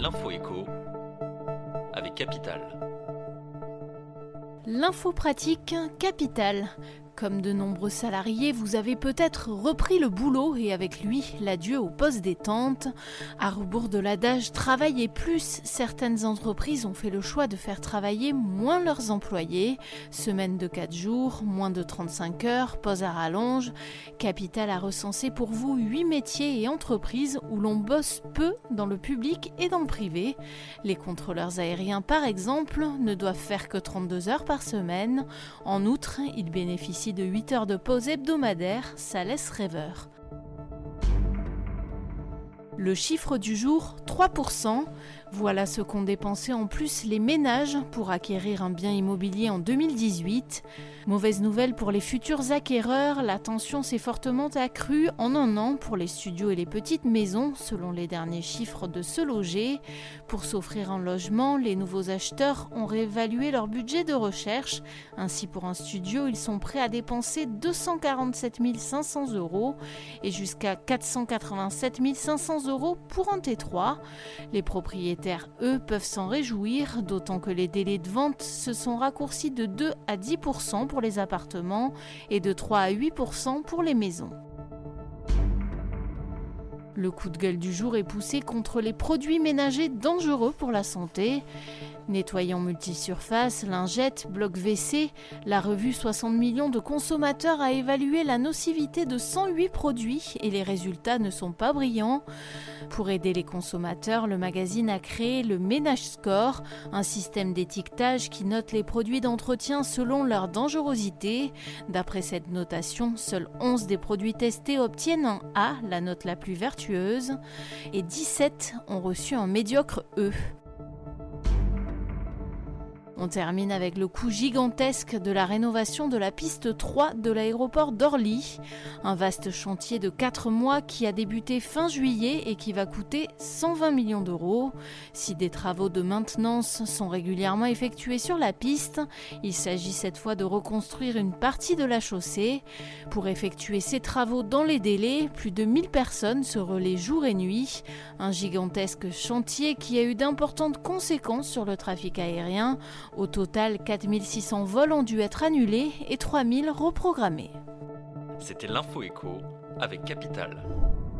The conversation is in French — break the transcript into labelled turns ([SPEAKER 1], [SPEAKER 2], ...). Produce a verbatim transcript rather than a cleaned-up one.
[SPEAKER 1] L'info éco avec Capital.
[SPEAKER 2] L'info pratique Capital. Comme de nombreux salariés, vous avez peut-être repris le boulot et avec lui l'adieu au poste détente. À rebours de l'adage « travailler plus », certaines entreprises ont fait le choix de faire travailler moins leurs employés. Semaine de quatre jours, moins de trente-cinq heures, pause à rallonge. Capital a recensé pour vous huit métiers et entreprises où l'on bosse peu dans le public et dans le privé. Les contrôleurs aériens, par exemple, ne doivent faire que trente-deux heures par semaine. En outre, ils bénéficient de huit heures de pause hebdomadaire, ça laisse rêveur. Le chiffre du jour, trois pour cent. Voilà ce qu'ont dépensé en plus les ménages pour acquérir un bien immobilier en deux mille dix-huit. Mauvaise nouvelle pour les futurs acquéreurs, la tension s'est fortement accrue en un an pour les studios et les petites maisons, selon les derniers chiffres de Se Loger. Pour s'offrir un logement, les nouveaux acheteurs ont réévalué leur budget de recherche. Ainsi, pour un studio, ils sont prêts à dépenser deux cent quarante-sept mille cinq cents euros et jusqu'à quatre cent quatre-vingt-sept mille cinq cents euros pour un T trois. Les propriétaires eux, peuvent s'en réjouir, d'autant que les délais de vente se sont raccourcis de deux à dix pour cent pour les appartements et de trois à huit pour cent pour les maisons. Le coup de gueule du jour est poussé contre les produits ménagers dangereux pour la santé. Nettoyants multisurface, lingettes, blocs W C, la revue soixante millions de consommateurs a évalué la nocivité de cent huit produits et les résultats ne sont pas brillants. Pour aider les consommateurs, le magazine a créé le Ménage Score, un système d'étiquetage qui note les produits d'entretien selon leur dangerosité. D'après cette notation, seuls onze des produits testés obtiennent un A, la note la plus vertueuse, et dix-sept ont reçu un médiocre E. On termine avec le coût gigantesque de la rénovation de la piste trois de l'aéroport d'Orly. Un vaste chantier de quatre mois qui a débuté fin juillet et qui va coûter cent vingt millions d'euros. Si des travaux de maintenance sont régulièrement effectués sur la piste, il s'agit cette fois de reconstruire une partie de la chaussée. Pour effectuer ces travaux dans les délais, plus de mille personnes se relaient jour et nuit. Un gigantesque chantier qui a eu d'importantes conséquences sur le trafic aérien. Au total, quatre mille six cents vols ont dû être annulés et trois mille reprogrammés.
[SPEAKER 1] C'était l'info éco avec Capital.